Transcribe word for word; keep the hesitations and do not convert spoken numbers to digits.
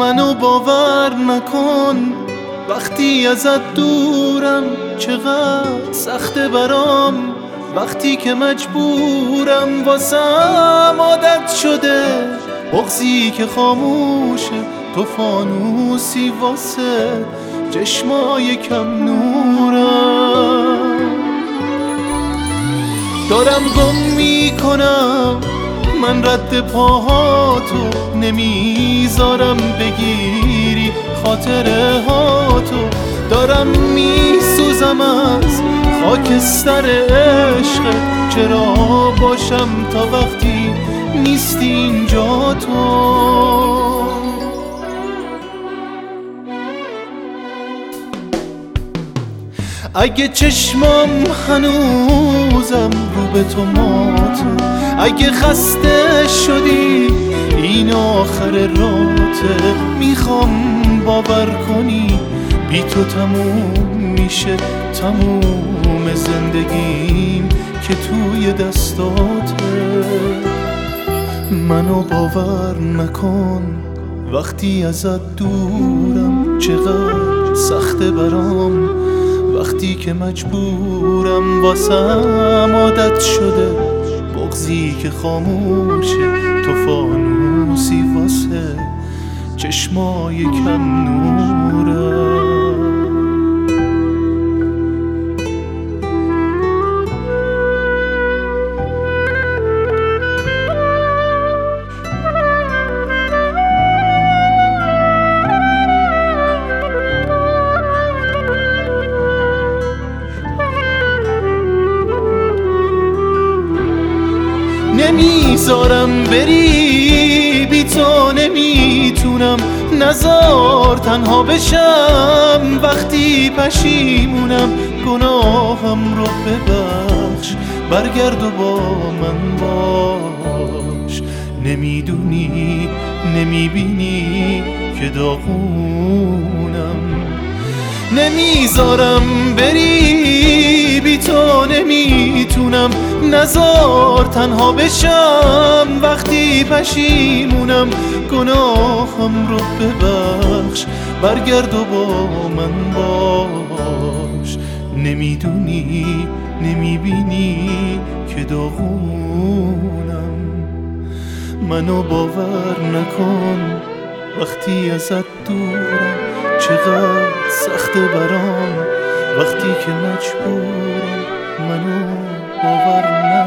منو باور نکن وقتی ازت دورم، چقدر سخته برام وقتی که مجبورم. واسم عادت شده بغضی که خاموشه، تو فانوسی واسه چشمای کم نورم. دارم گم میکنم من رد پاهاتو، نمیذارم بگیری خاطره هاتو. دارم میسوزم از خاکستر عشق، چرا باشم تا وقتی نیستی اینجا تو. اگه چشمام هنوزم رو به تو ماته، اگه خسته شدی این آخر راته، میخوام باور کنی بی تو تموم میشه تموم زندگیم که توی دستاته. منو باور نکن وقتی ازت دورم، چقدر سخته برام وقتی که مجبورم. واسم عادت شده بغضی که خاموشه، تو فانوسی واسه چشمای کم نورم. نمیذارم بری بی تو، نمیتونم نذار تنها بشم وقتی پشیمونم. گناهم رو ببخش برگرد و با من باش، نمیدونی نمیبینی که داغونم. نمیذارم بری بی تو، نمیتونم نذار تنها بشم وقتی پشیمونم. گناهم رو ببخش برگرد و با من باش، نمیدونی نمیبینی که داغونم. منو باور نکن وقتی ازت دورم، چقدر سخته برام وقتی که مجبورم. منو باور نکن